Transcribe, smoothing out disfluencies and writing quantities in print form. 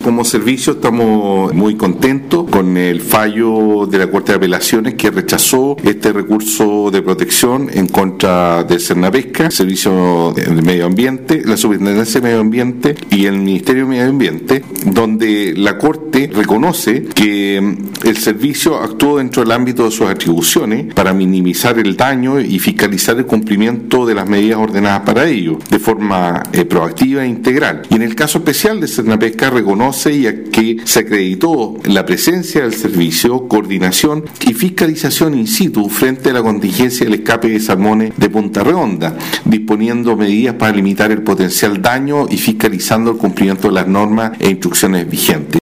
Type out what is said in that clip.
como servicio estamos muy contentos con el fallo de la Corte de Apelaciones que rechazó este recurso de protección en contra del Cernapesca, Servicio de Medio Ambiente, la Superintendencia de Medio Ambiente y el Ministerio de Medio Ambiente, donde la Corte reconoce que el servicio actuó dentro del ámbito de sus atribuciones para minimizar el daño y fiscalizar el cumplimiento de las medidas ordenadas para ello, de forma proactiva e integral. Y en el caso especial de Cernapesca reconoce que se acreditó la presencia del servicio, coordinación y fiscalización in situ frente a la contingencia del escape de salmones de Punta Redonda, disponiendo medidas para limitar el potencial daño y fiscalizando el cumplimiento de las normas e instrucciones vigentes.